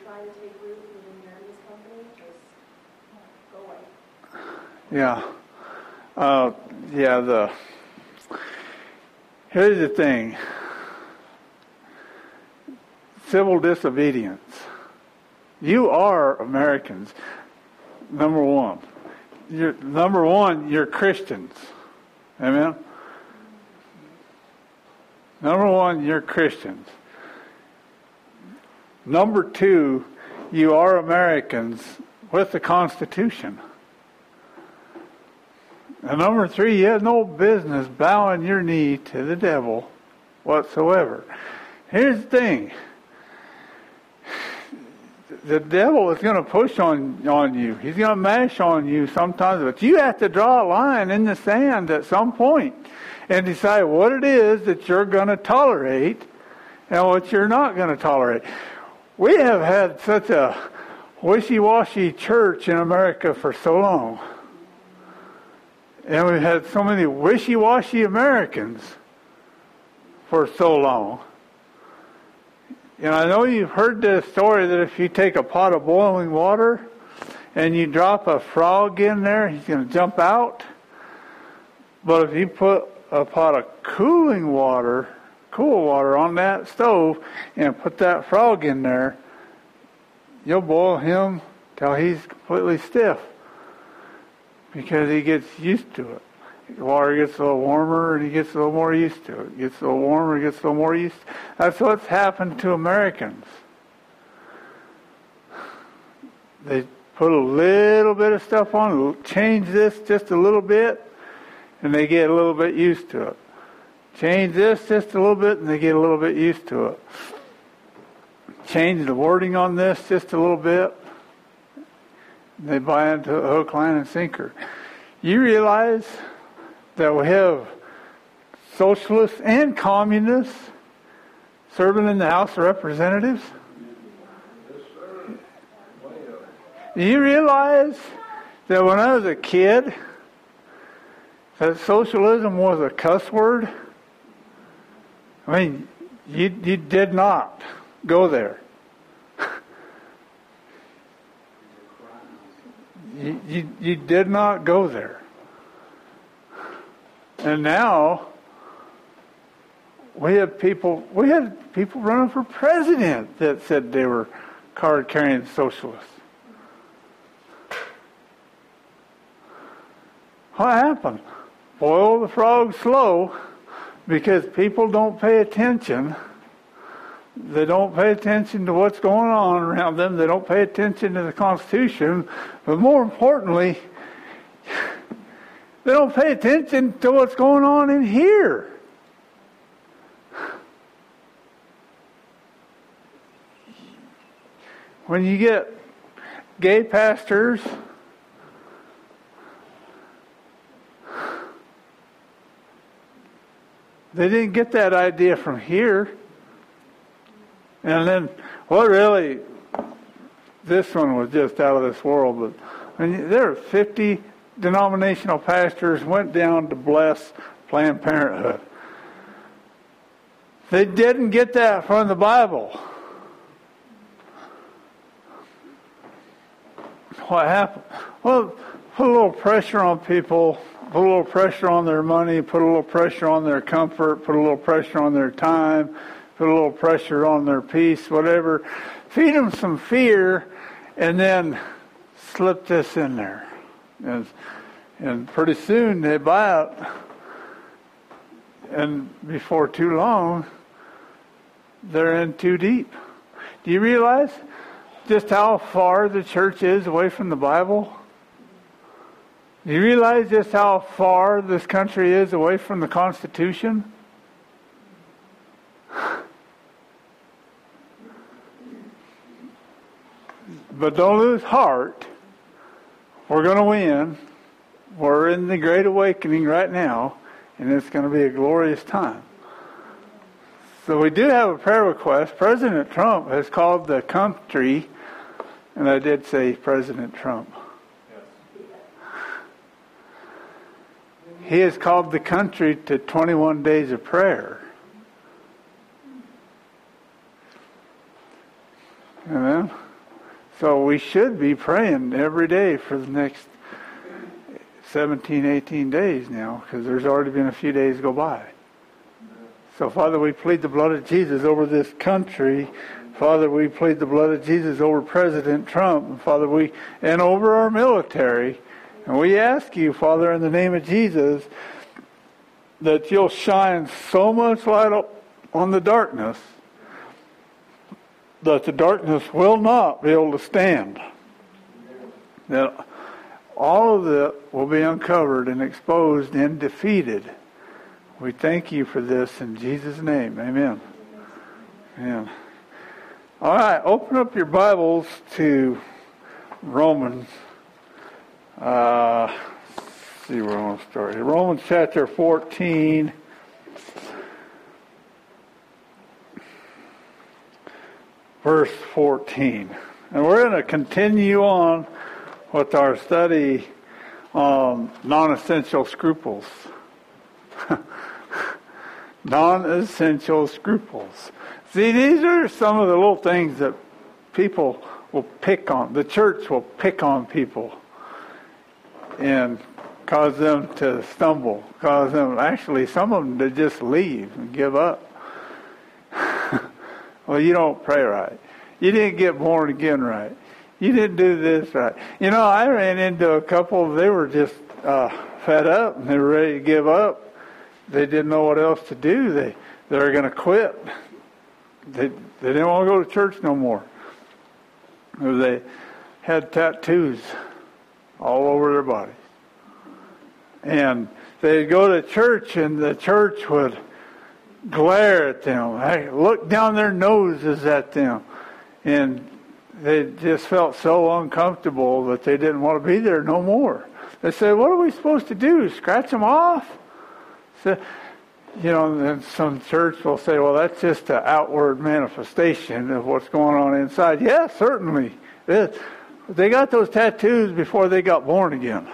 trying to take root within Jeremy's company, just go away. Here's the thing. Civil disobedience. You are Americans. Number one. You're Christians. Amen? Number one, you're Christians. Number two, you are Americans with the Constitution. And number three, you have no business bowing your knee to the devil whatsoever. Here's the thing. The devil is going to push on you. He's going to mash on you sometimes. But you have to draw a line in the sand at some point and decide what it is that you're going to tolerate and what you're not going to tolerate. We have had such a wishy-washy church in America for so long. And we've had so many wishy-washy Americans for so long. And I know you've heard this story that if you take a pot of boiling water and you drop a frog in there, he's going to jump out. But if you put a pot of cool water on that stove and put that frog in there, you'll boil him till he's completely stiff because he gets used to it. The water gets a little warmer and he gets a little more used to it. It gets a little warmer, gets a little more used to it. That's what's happened to Americans. They put a little bit of stuff on, change this just a little bit, and they get a little bit used to it. Change this just a little bit, and they get a little bit used to it. Change the wording on this just a little bit, and they buy into a hook, line, and sinker. You realize that we have socialists and communists serving in the House of Representatives? Do you realize that when I was a kid, that socialism was a cuss word? I mean, you did not go there. You did not go there. And now we had people running for president that said they were card-carrying socialists. What happened? Boil the frog slow because people don't pay attention. They don't pay attention to what's going on around them. They don't pay attention to the Constitution. But more importantly, they don't pay attention to what's going on in here. When you get gay pastors they didn't get that idea from here. And then, this one was just out of this world, but I mean, there are 50 denominational pastors went down to bless Planned Parenthood. They didn't get that from the Bible. What happened? Well, put a little pressure on people, put a little pressure on their money, put a little pressure on their comfort, put a little pressure on their time, put a little pressure on their peace, whatever. Feed them some fear, and then slip this in there. And pretty soon they buy it. And before too long, they're in too deep. Do you realize just how far the church is away from the Bible? Do you realize just how far this country is away from the Constitution? But don't lose heart. We're going to win. We're in the Great Awakening right now, and it's going to be a glorious time. So we do have a prayer request. President Trump has called the country, and I did say President Trump. He has called the country to 21 days of prayer. Amen. So we should be praying every day for the next 17, 18 days now, because there's already been a few days go by. So, Father, we plead the blood of Jesus over this country. Father, we plead the blood of Jesus over President Trump. And Father, and over our military. And we ask you, Father, in the name of Jesus, that you'll shine so much light on the darkness that the darkness will not be able to stand. That all of it will be uncovered and exposed and defeated. We thank you for this in Jesus' name. Amen. Amen. All right, open up your Bibles to Romans. See where I want to start here. Romans chapter 14. Verse 14. And we're going to continue on with our study on non-essential scruples. Non-essential scruples. See, these are some of the little things that people will pick on. The church will pick on people and cause them to stumble. Cause them, actually, some of them to just leave and give up. Well, you don't pray right. You didn't get born again right. You didn't do this right. You know, I ran into a couple, they were just fed up and they were ready to give up. They didn't know what else to do. They were going to quit. They didn't want to go to church no more. They had tattoos all over their bodies. And they'd go to church and the church would glare at them, look down their noses at them. And they just felt so uncomfortable that they didn't want to be there no more. They said, what are we supposed to do? Scratch them off? So, you know, and then some church will say, well, that's just an outward manifestation of what's going on inside. Yeah, certainly. They got those tattoos before they got born again.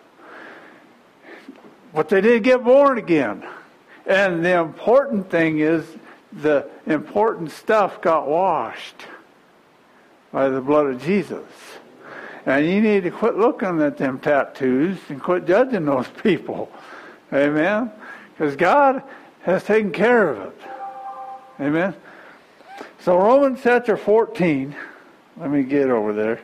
But they did get born again. And the important thing is the important stuff got washed by the blood of Jesus. And you need to quit looking at them tattoos and quit judging those people. Amen? Because God has taken care of it. Amen? So Romans chapter 14, let me get over there.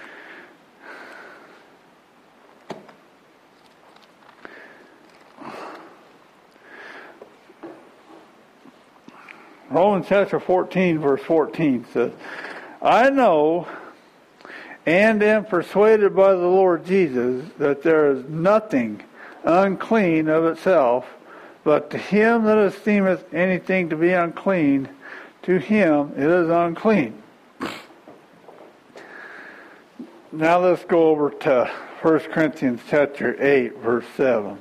Romans chapter 14, verse 14 says, I know and am persuaded by the Lord Jesus that there is nothing unclean of itself, but to him that esteemeth anything to be unclean, to him it is unclean. Now let's go over to 1 Corinthians chapter 8, verse 7.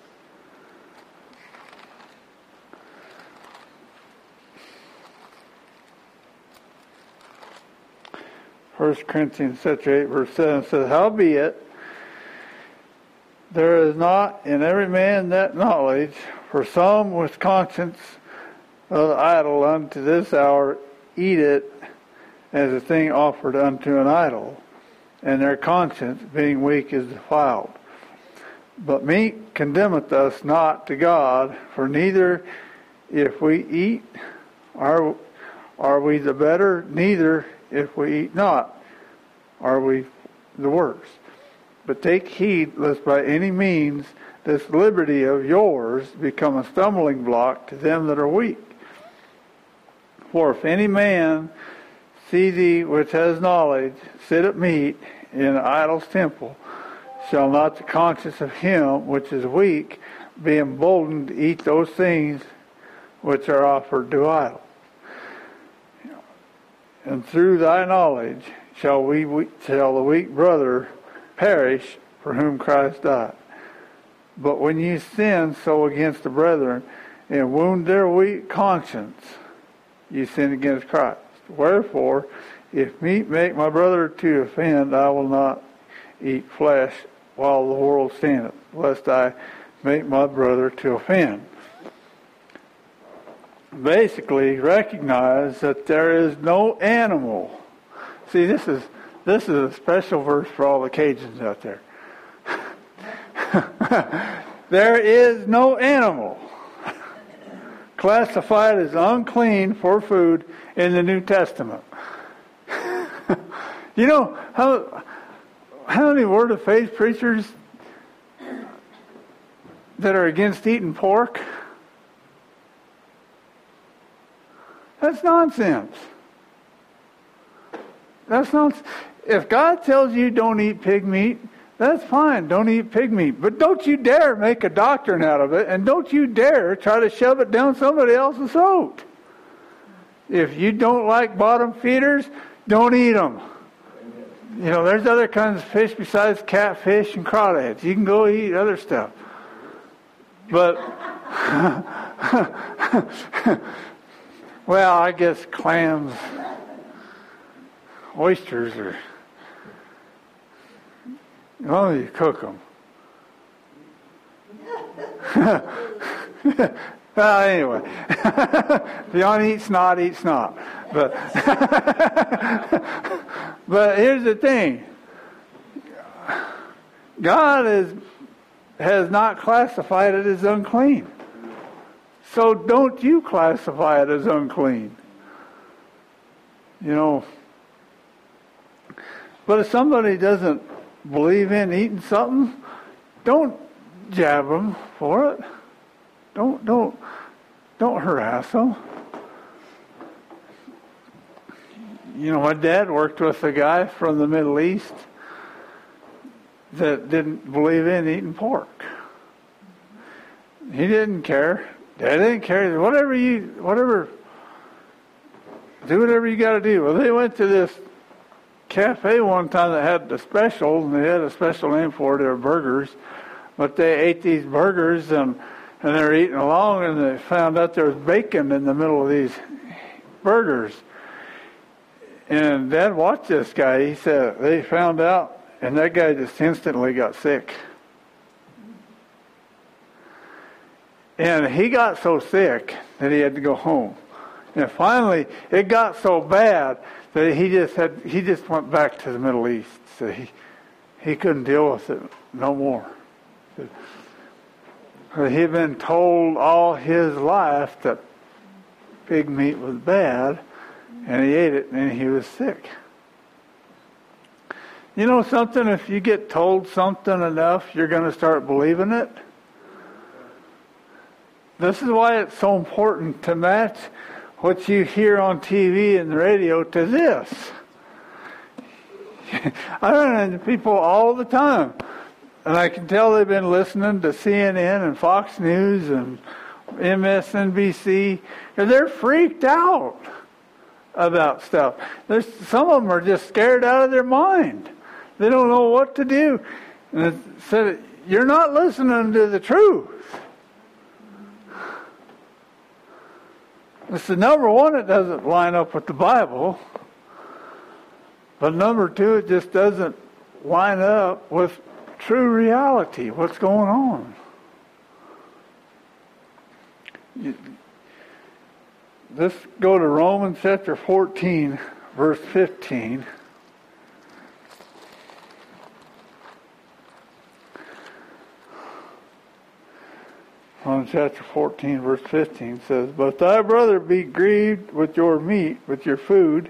1 Corinthians chapter 8, verse 7 says, howbeit, there is not in every man that knowledge, for some with conscience of the idol unto this hour eat it as a thing offered unto an idol, and their conscience, being weak, is defiled. But meat condemneth us not to God, for neither if we eat are we the better, neither if we eat not are we the worse. But take heed lest by any means this liberty of yours become a stumbling block to them that are weak. For if any man see thee which has knowledge sit at meat in an idol's temple, shall not the conscience of him which is weak be emboldened to eat those things which are offered to idols? And through thy knowledge shall the weak brother perish for whom Christ died. But when ye sin so against the brethren and wound their weak conscience, ye sin against Christ. Wherefore, if meat make my brother to offend, I will not eat flesh while the world standeth, lest I make my brother to offend. Basically, recognize that there is no animal. See, this is this is a special verse for all the Cajuns out there. There is no animal classified as unclean for food in the New Testament. You know how many Word of Faith preachers that are against eating pork? That's nonsense. That's nonsense. If God tells you don't eat pig meat, that's fine. Don't eat pig meat. But don't you dare make a doctrine out of it, and don't you dare try to shove it down somebody else's throat. If you don't like bottom feeders, don't eat them. You know, there's other kinds of fish besides catfish and crawdads. You can go eat other stuff. But, well, I guess clams, oysters are, well, you cook them. Well, anyway, if you want to eat snot, eat snot. But, but here's the thing. God has not classified it as unclean. So don't you classify it as unclean. You know. But if somebody doesn't believe in eating something, don't jab them for it. Don't harass them. You know, my dad worked with a guy from the Middle East that didn't believe in eating pork. He didn't care. Dad didn't care. Do whatever you got to do. Well, they went to this cafe one time that had the special, and they had a special name for it. They were burgers, but they ate these burgers and they were eating along, and they found out there was bacon in the middle of these burgers. And Dad watched this guy. He said they found out, and that guy just instantly got sick. And he got so sick that he had to go home. And finally, it got so bad that he just went back to the Middle East. So he couldn't deal with it no more. He'd been told all his life that pig meat was bad, and he ate it, and he was sick. You know something? If you get told something enough, you're going to start believing it. This is why it's so important to match what you hear on TV and the radio to this. I run into people all the time, and I can tell they've been listening to CNN and Fox News and MSNBC, and they're freaked out about stuff. Some of them are just scared out of their mind. They don't know what to do. And it said, you're not listening to the truth. It's the number one, it doesn't line up with the Bible. But number two, it just doesn't line up with true reality, what's going on. Let's go to Romans chapter 14, verse 15. Romans chapter 14, verse 15 says, But thy brother be grieved with your meat, with your food.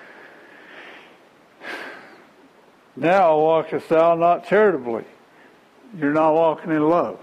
Now walkest thou not charitably. You're not walking in love.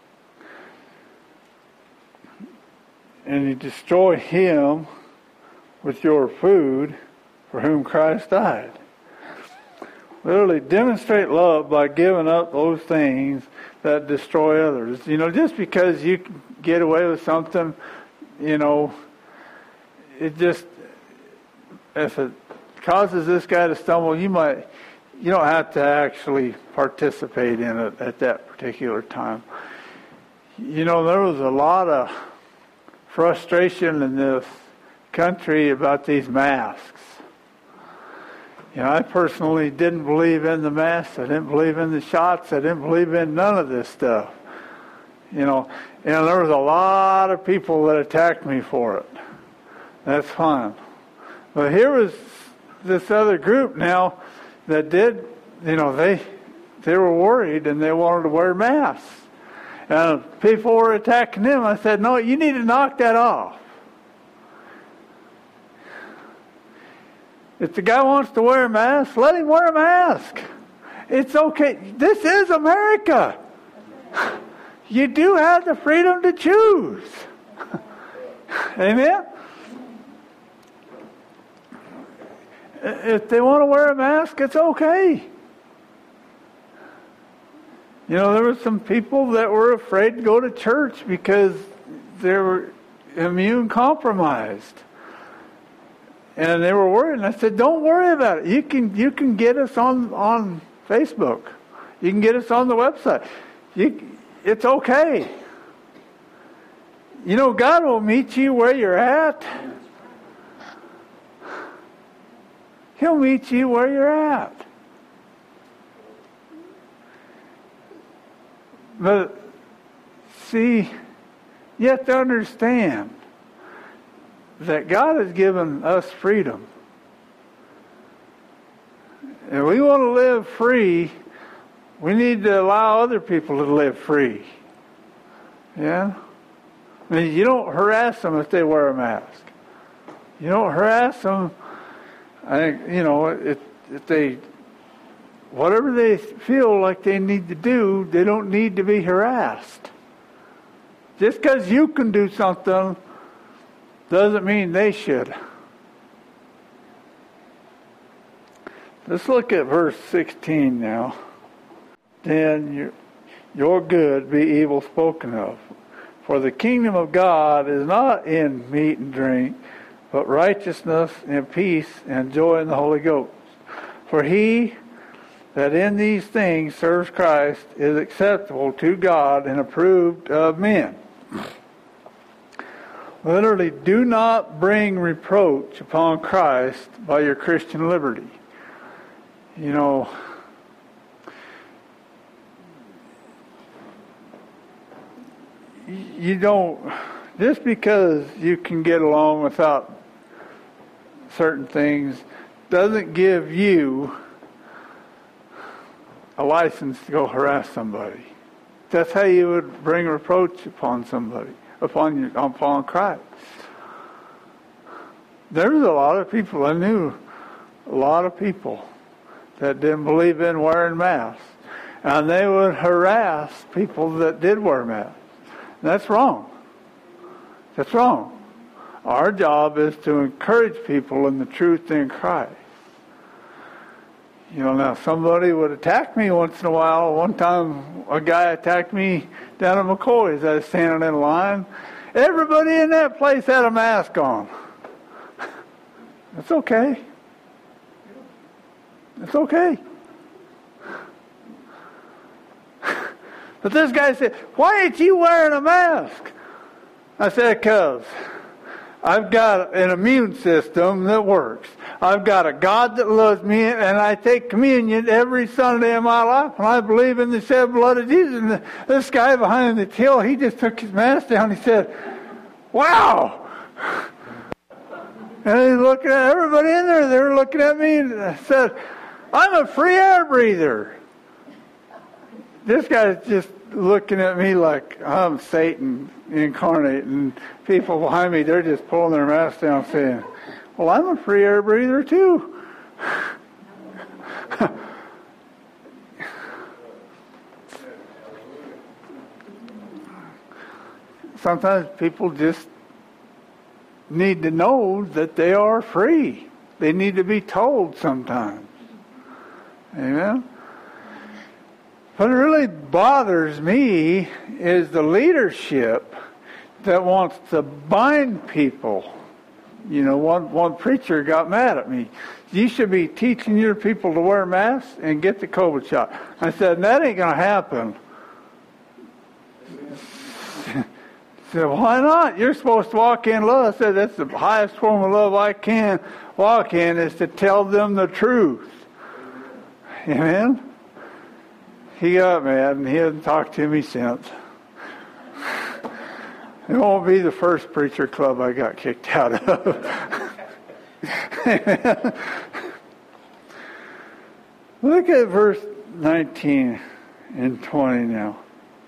And you destroy him with your food for whom Christ died. Literally demonstrate love by giving up those things that destroy others. You know, just because you get away with something, you know, it just, if it causes this guy to stumble, you don't have to actually participate in it at that particular time. You know, there was a lot of frustration in this country about these masks. You know, I personally didn't believe in the masks. I didn't believe in the shots. I didn't believe in none of this stuff. You know, and there was a lot of people that attacked me for it. That's fine. But here was this other group now, that did, they were worried and they wanted to wear masks. And people were attacking them. I said, no, you need to knock that off. If the guy wants to wear a mask, let him wear a mask. It's okay. This is America. You do have the freedom to choose. Amen? If they want to wear a mask, it's okay. There were some people that were afraid to go to church because they were immune compromised. And they were worried. And I said, don't worry about it. You can get us on Facebook. You can get us on the website. It's okay. God will meet you where you're at. He'll meet you where you're at. But, see, you have to understand that God has given us freedom. If we want to live free, we need to allow other people to live free. Yeah? I mean, you don't harass them if they wear a mask. You don't harass them. I think, if they, whatever they feel like they need to do, they don't need to be harassed. Just because you can do something doesn't mean they should. Let's look at verse 16 now. Then your good be evil spoken of. For the kingdom of God is not in meat and drink, but righteousness and peace and joy in the Holy Ghost. For he that in these things serves Christ is acceptable to God and approved of men. Literally, do not bring reproach upon Christ by your Christian liberty. You don't, just because you can get along without certain things doesn't give you a license to go harass somebody. That's how you would bring reproach upon somebody, upon Christ. There was a lot of people, I knew a lot of people that didn't believe in wearing masks. And they would harass people that did wear masks. That's wrong. That's wrong. Our job is to encourage people in the truth in Christ. Now somebody would attack me once in a while. One time a guy attacked me down at McCoy's. I was standing in line. Everybody in that place had a mask on. It's okay. It's okay. But this guy said, why ain't you wearing a mask? I said, because I've got an immune system that works. I've got a God that loves me, and I take communion every Sunday of my life, and I believe in the shed blood of Jesus. And this guy behind the till, he just took his mask down. He said, wow. And he's looking at everybody in there. They were looking at me and said, I'm a free air breather. This guy's just looking at me like I'm Satan incarnate, and people behind me, they're just pulling their masks down saying, well, I'm a free air breather too. Sometimes people just need to know that they are free. They need to be told sometimes. Amen? What really bothers me is the leadership that wants to bind people. One preacher got mad at me. You should be teaching your people to wear masks and get the COVID shot. I said, that ain't going to happen. I said, why not? You're supposed to walk in love. I said, that's the highest form of love I can walk in, is to tell them the truth. Amen? He got mad, and he hasn't talked to me since. It won't be the first preacher club I got kicked out of. Look at verse 19 and 20 now.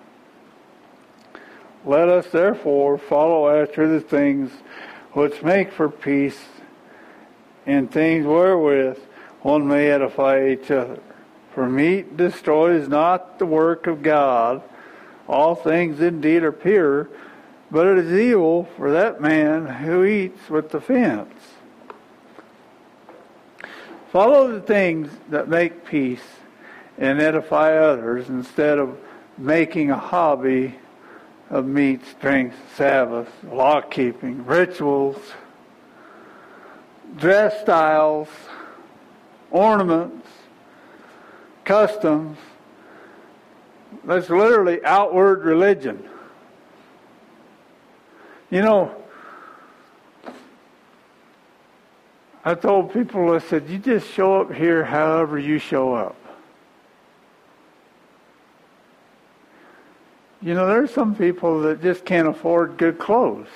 Let us therefore follow after the things which make for peace, and things wherewith one may edify each other. For meat destroys not the work of God. All things indeed are pure, but it is evil for that man who eats with offense. Follow the things that make peace and edify others instead of making a hobby of meats, drinks, Sabbaths, law-keeping, rituals, dress styles, ornaments, customs. That's literally outward religion. You know, I told people, I said, you just show up here however you show up. You know, there's some people that just can't afford good clothes.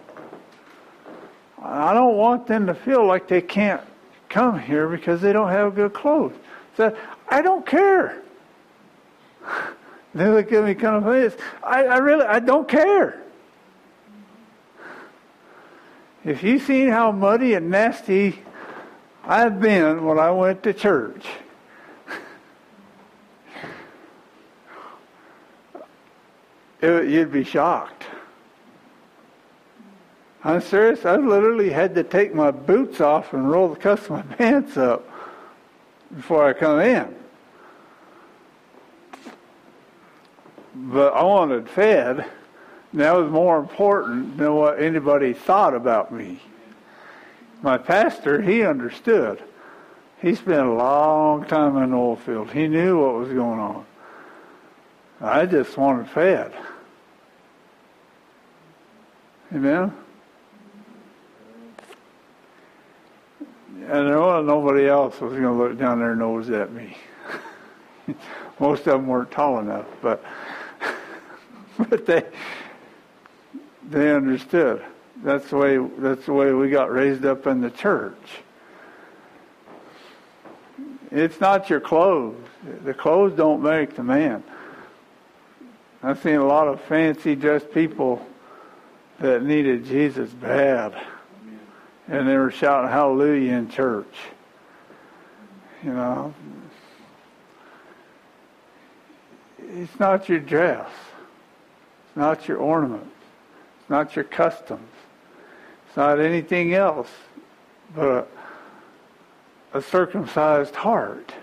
I don't want them to feel like they can't come here because they don't have good clothes. So I don't care. They look at me kind of funny. I don't care. If you seen how muddy and nasty I've been when I went to church, you'd be shocked. I'm serious. I literally had to take my boots off and roll the cuffs of my pants up before I come in. But I wanted fed. And that was more important than what anybody thought about me. My pastor, he understood. He spent a long time in the oil field. He knew what was going on. I just wanted fed. Amen? And nobody else was going to look down their nose at me. Most of them weren't tall enough, but they understood. That's the way we got raised up in the church. It's not your clothes. The clothes don't make the man. I've seen a lot of fancy dressed people that needed Jesus bad. And they were shouting hallelujah in church. You know. It's not your dress. It's not your ornaments. It's not your customs. It's not anything else but a circumcised heart.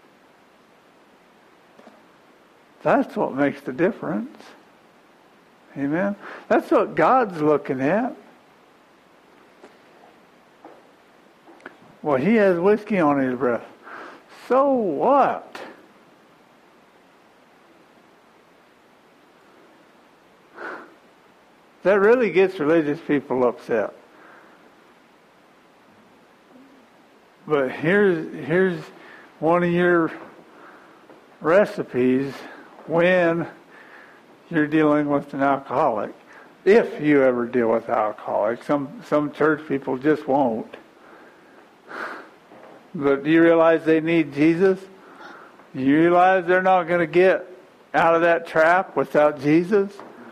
That's what makes the difference. Amen? That's what God's looking at. Well, he has whiskey on his breath. So what? That really gets religious people upset. But here's one of your recipes when you're dealing with an alcoholic. If you ever deal with alcoholics. Some church people just won't. But do you realize they need Jesus? Do you realize they're not going to get out of that trap without Jesus?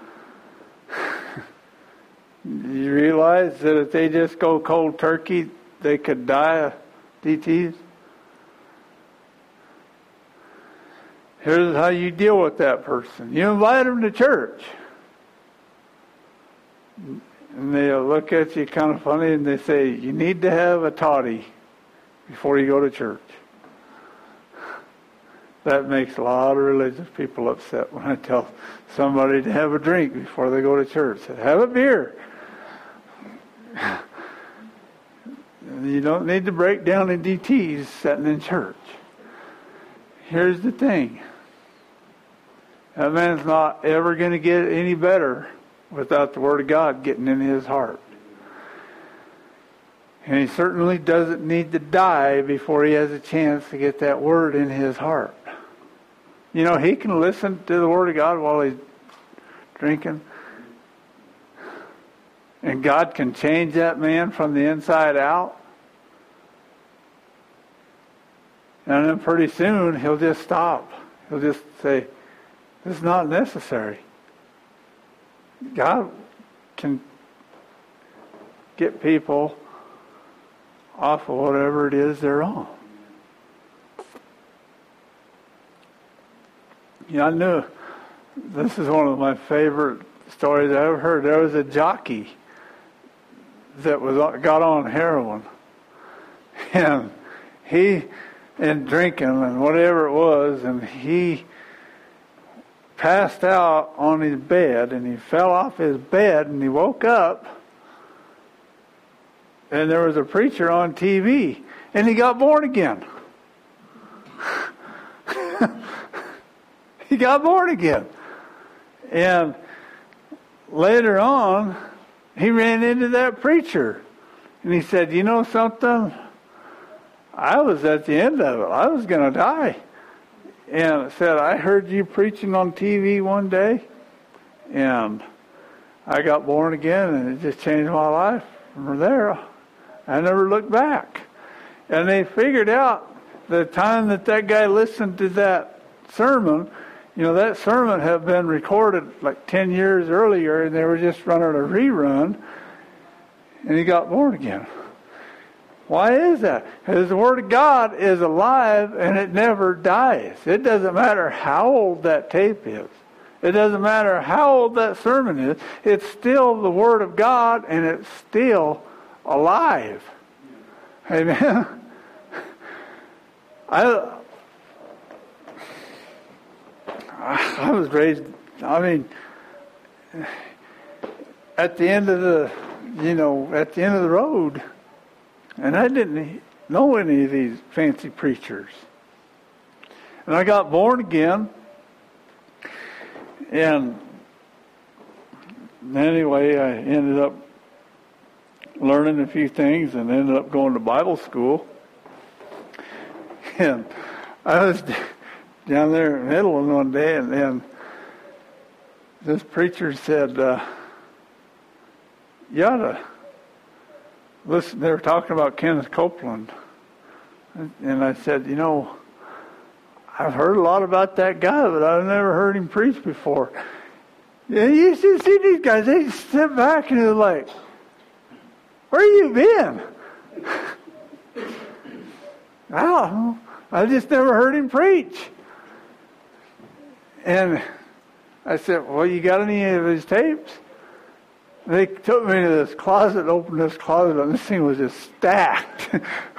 Do you realize that if they just go cold turkey, they could die of DTs? Here's how you deal with that person. You invite them to church. And they'll look at you kind of funny and they say, you need to have a toddy before you go to church. That makes a lot of religious people upset when I tell somebody to have a drink before they go to church. I say, have a beer. You don't need to break down in DTs sitting in church. Here's the thing. That man's not ever going to get any better without the Word of God getting in his heart. And he certainly doesn't need to die before he has a chance to get that Word in his heart. You know, he can listen to the Word of God while he's drinking. And God can change that man from the inside out. And then pretty soon he'll just stop. He'll just say, this is not necessary. God can get people off of whatever it is they're on. I knew this is one of my favorite stories I ever heard. There was a jockey that got on heroin, and drinking and whatever it was, and he passed out on his bed, and he fell off his bed, and he woke up, and there was a preacher on TV, and he got born again. He got born again. And later on, he ran into that preacher. And he said, you know something? I was at the end of it. I was going to die. And said, I heard you preaching on TV one day. And I got born again, and it just changed my life. From there, I never looked back. And they figured out the time that guy listened to that sermon, that sermon had been recorded like 10 years earlier, and they were just running a rerun, and he got born again. Why is that? Because the Word of God is alive, and it never dies. It doesn't matter how old that tape is. It doesn't matter how old that sermon is. It's still the Word of God, and it's still alive. Amen? I was raised, at the end of the road, and I didn't know any of these fancy preachers. And I got born again, and anyway, I ended up learning a few things and ended up going to Bible school. And I was down there in Midland one day, and then this preacher said, you ought to listen. They were talking about Kenneth Copeland. And I said, I've heard a lot about that guy, but I've never heard him preach before. Yeah, you should see these guys. They sit back and they're like, where you been? I don't know. I just never heard him preach. And I said, well, you got any of his tapes? They took me to this closet, opened this closet, and this thing was just stacked.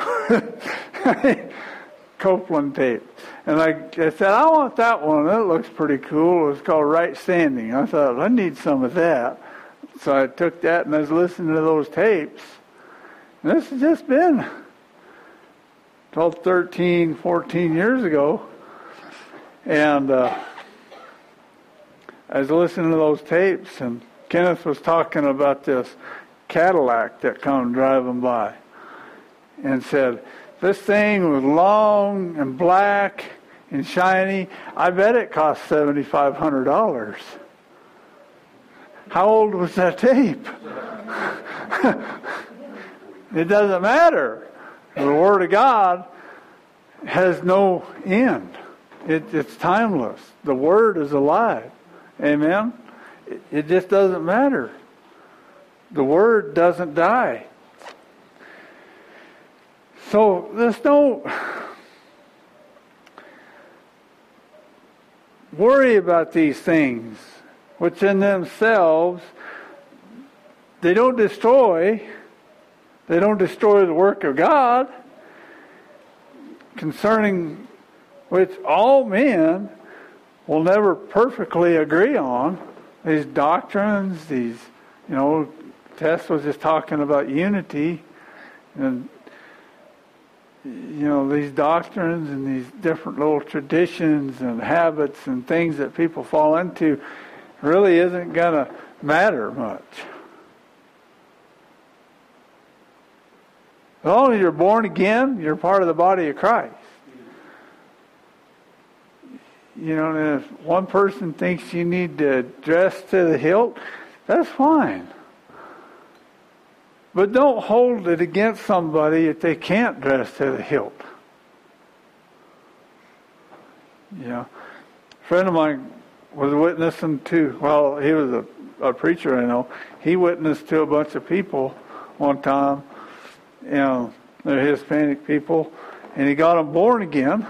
Copeland tape. And I said, I want that one. That looks pretty cool. It was called Right Standing. I thought, I need some of that. So I took that and I was listening to those tapes. And this has just been 12, 13, 14 years ago. And I was listening to those tapes, and Kenneth was talking about this Cadillac that come driving by, and said, this thing was long and black and shiny. I bet it cost $7,500. How old was that tape? It doesn't matter. The Word of God has no end. It's timeless. The Word is alive. Amen? It just doesn't matter. The Word doesn't die. So let's don't worry about these things, which in themselves, they don't destroy the work of God, concerning which all men will never perfectly agree on. These doctrines, Tess was just talking about unity, and these doctrines and these different little traditions and habits and things that people fall into really isn't going to matter much. As long as you're born again, you're part of the body of Christ. And if one person thinks you need to dress to the hilt, that's fine. But don't hold it against somebody if they can't dress to the hilt. A friend of mine was witnessing to, well, he was a preacher I know. He witnessed to a bunch of people one time, they're Hispanic people, and he got them born again.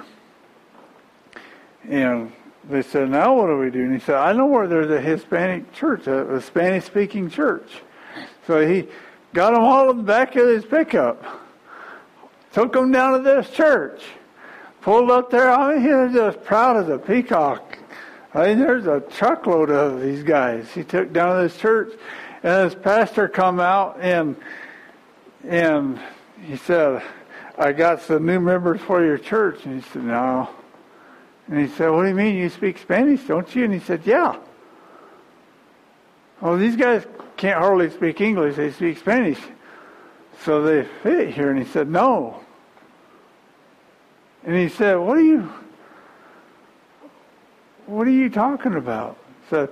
And they said, now what do we do? And he said, I know where there's a Hispanic church, a Spanish-speaking church. So he got them all in the back of his pickup, took them down to this church, pulled up there. I mean, he was just proud as a peacock. I mean, there's a truckload of these guys he took down to this church. And his pastor come out and he said, I got some new members for your church. And he said, no. And he said, what do you mean? You speak Spanish, don't you? And he said, yeah. Well, these guys can't hardly speak English. They speak Spanish. So they fit here. And he said, no. And he said, what are you talking about? So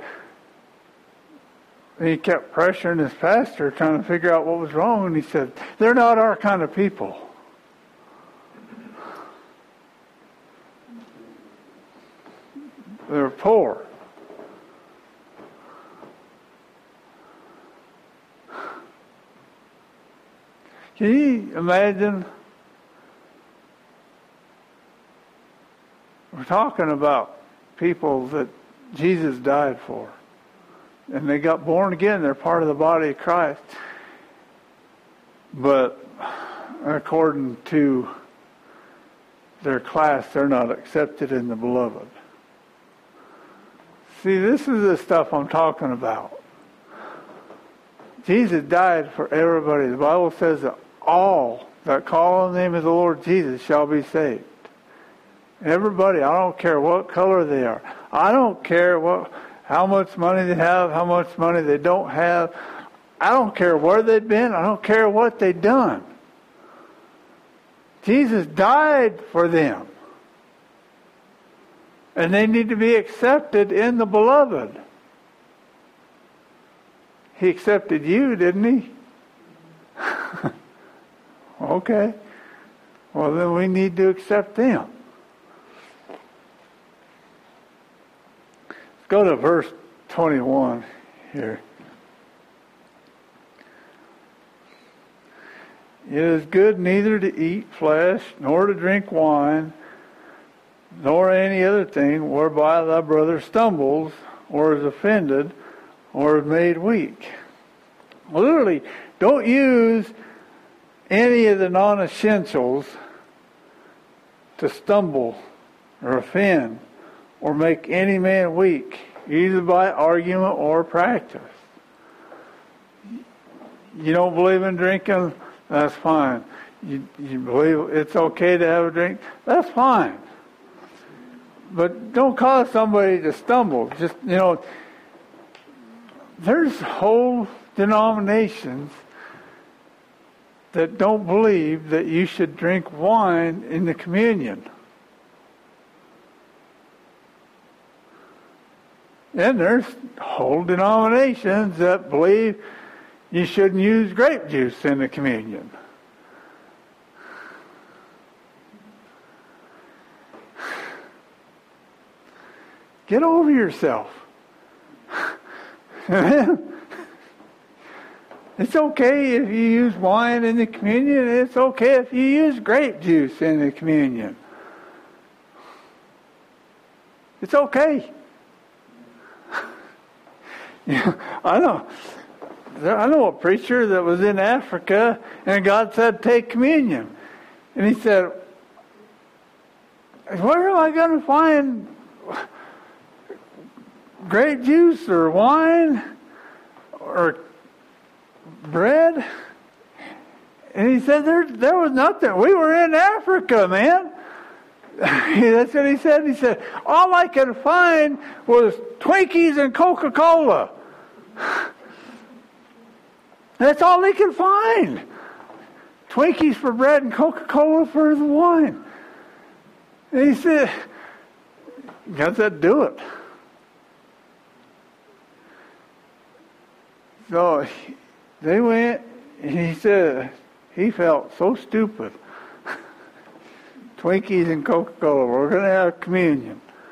he kept pressuring his pastor, trying to figure out what was wrong. And he said, they're not our kind of people. They're poor. Can you imagine? We're talking about people that Jesus died for. And they got born again. They're part of the body of Christ. But according to their class, they're not accepted in the beloved. See, this is the stuff I'm talking about. Jesus died for everybody. The Bible says that all that call on the name of the Lord Jesus shall be saved. Everybody, I don't care what color they are. I don't care how much money they have, how much money they don't have. I don't care where they've been. I don't care what they've done. Jesus died for them. And they need to be accepted in the beloved. He accepted you, didn't he? Okay. Well, then we need to accept them. Let's go to verse 21 here. It is good neither to eat flesh, nor to drink wine, nor any other thing whereby thy brother stumbles, or is offended, or is made weak. Literally, don't use any of the non-essentials to stumble or offend or make any man weak, either by argument or practice. You don't believe in drinking? That's fine. You believe it's okay to have a drink? That's fine. But don't cause somebody to stumble. Just, there's whole denominations that don't believe that you should drink wine in the communion. And there's whole denominations that believe you shouldn't use grape juice in the communion. Get over yourself. It's okay if you use wine in the communion. It's okay if you use grape juice in the communion. It's okay. I know a preacher that was in Africa and God said, take communion. And he said, where am I going to find grape juice or wine or bread? And he said, there was nothing. We were in Africa, man. That's what he said. He said, all I could find was Twinkies and Coca-Cola. That's all he could find. Twinkies for bread and Coca-Cola for the wine. And he said, God said, do it. So they went, and he said he felt so stupid. Twinkies and Coca-Cola, we're going to have communion.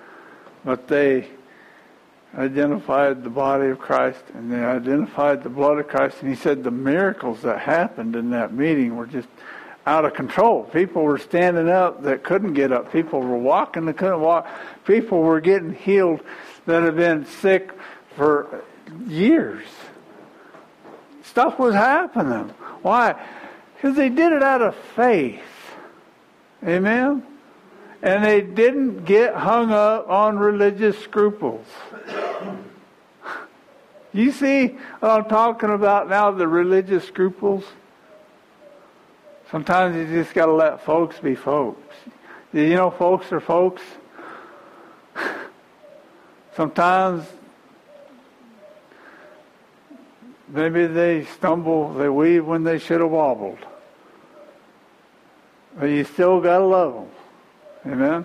but they identified the body of Christ and they identified the blood of Christ. And he said the miracles that happened in that meeting were just out of control. People were standing up that couldn't get up. People were walking that couldn't walk. People were getting healed that had been sick for years. Stuff was happening. Why? Because they did it out of faith. Amen? And they didn't get hung up on religious scruples. You see what I'm talking about now, the religious scruples? Sometimes you just got to let folks be folks. You know, folks are folks. Sometimes maybe they stumble, they weave when they should have wobbled. But you still got to love them. Amen?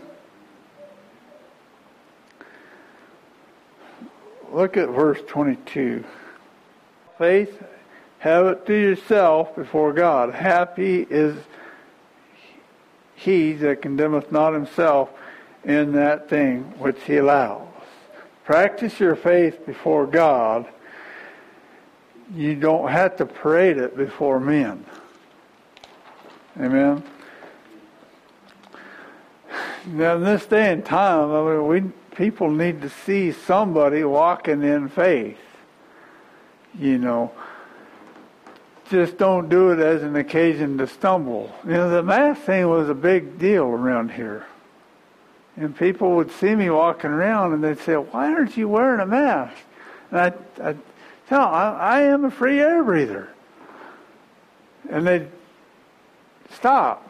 Look at verse 22. Faith, have it to yourself before God. Happy is he that condemneth not himself in that thing which he allows. Practice your faith before God. You don't have to parade it before men. Amen? Now, in this day and time, I mean, people need to see somebody walking in faith. You know, just don't do it as an occasion to stumble. You know, the mask thing was a big deal around here. And people would see me walking around and they'd say, why aren't you wearing a mask? And I'd tell them, I am a free air breather. And they'd stop.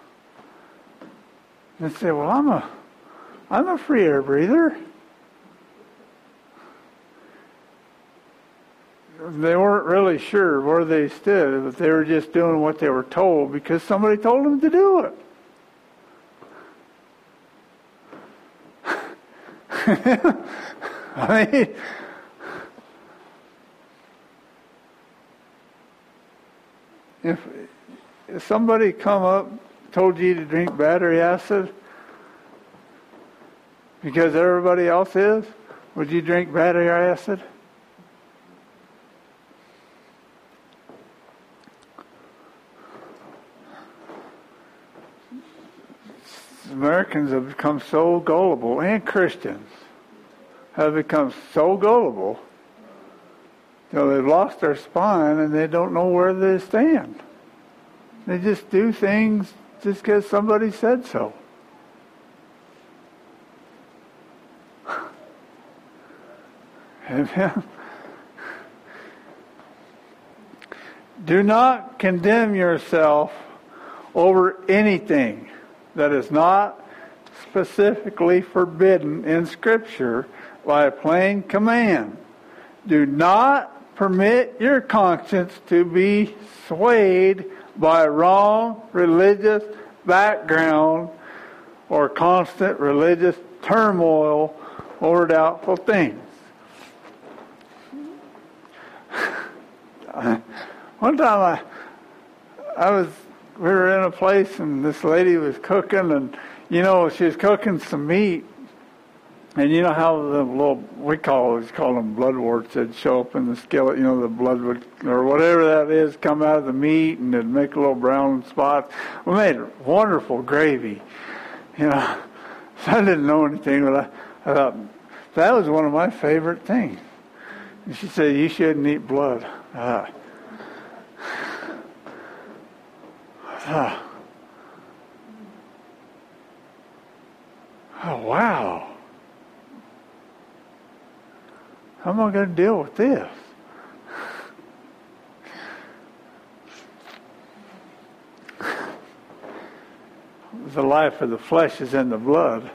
And say, well, I'm a free air breather. They weren't really sure where they stood, but they were just doing what they were told because somebody told them to do it. I mean, if somebody come up, told you to drink battery acid because everybody else is, would you drink battery acid? Americans have become so gullible, and Christians have become so gullible, you know, they've lost their spine and they don't know where they stand. They just do things just because somebody said so. Amen. Do not condemn yourself over anything that is not specifically forbidden in Scripture by a plain command. Do not permit your conscience to be swayed by wrong religious background or constant religious turmoil over doubtful things. One time we were in a place and this lady was cooking, and you know, she was cooking some meat, and you know how the little, we call them blood warts that show up in the skillet, you know, the blood would, or whatever that is, come out of the meat and it'd make a little brown spots. We made wonderful gravy, you know. So I didn't know anything, but I thought, that was one of my favorite things. And she said, you shouldn't eat blood. Oh, wow. How am I going to deal with this? The life of the flesh is in the blood.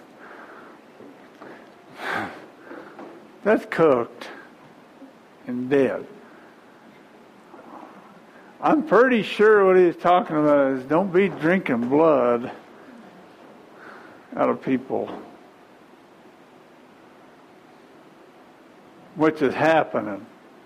That's cooked and dead. I'm pretty sure what he's talking about is don't be drinking blood out of people, which is happening.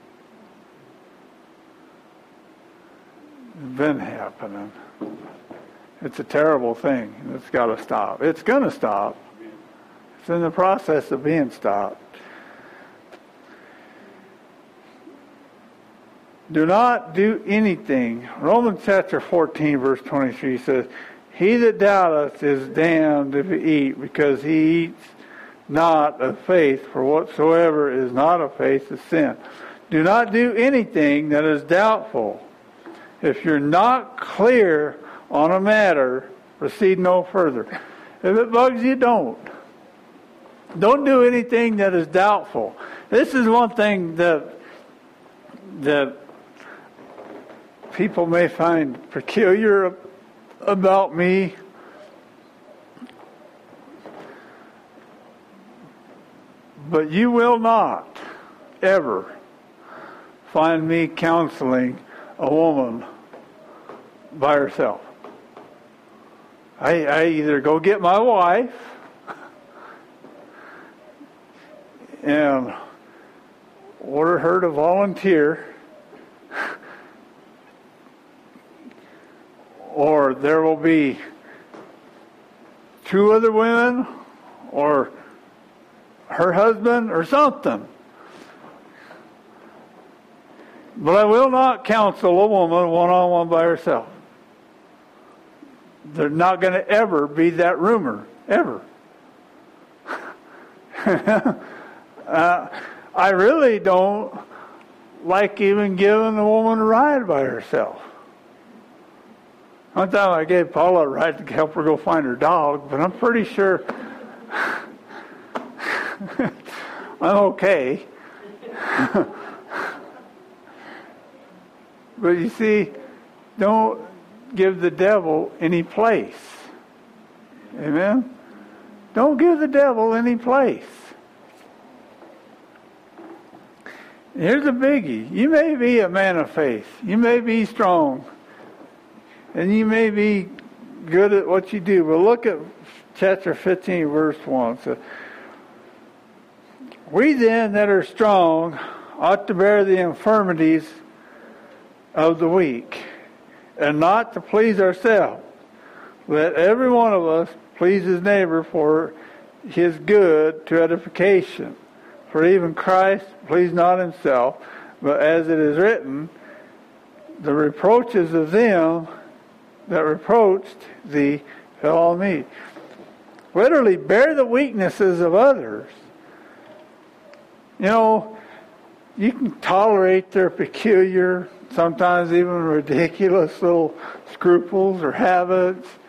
It's been happening. It's a terrible thing. It's got to stop. It's going to stop. It's in the process of being stopped. Do not do anything. Romans chapter 14, verse 23 says, he that doubteth is damned if he eat, because he eats not of faith, for whatsoever is not of faith is sin. Do not do anything that is doubtful. If you're not clear on a matter, proceed no further. If it bugs you, don't. Don't do anything that is doubtful. This is one thing that people may find peculiar about me. But you will not ever find me counseling a woman by herself. I either go get my wife and order her to volunteer, or there will be two other women, or her husband, or something. But I will not counsel a woman one-on-one by herself. There's not going to ever be that rumor, ever. I really don't like even giving a woman a ride by herself. One time I gave Paula a ride to help her go find her dog, but I'm pretty sure I'm okay. But you see, don't give the devil any place. Amen? Don't give the devil any place. Here's a biggie. You may be a man of faith. You may be strong. And you may be good at what you do. But look at chapter 15, verse 1. So, we then that are strong ought to bear the infirmities of the weak, and not to please ourselves. Let every one of us please his neighbor for his good to edification. For even Christ pleased not himself, but as it is written, the reproaches of them that reproached thee fell on me. Literally, bear the weaknesses of others. You know, you can tolerate their peculiar, sometimes even ridiculous little scruples or habits.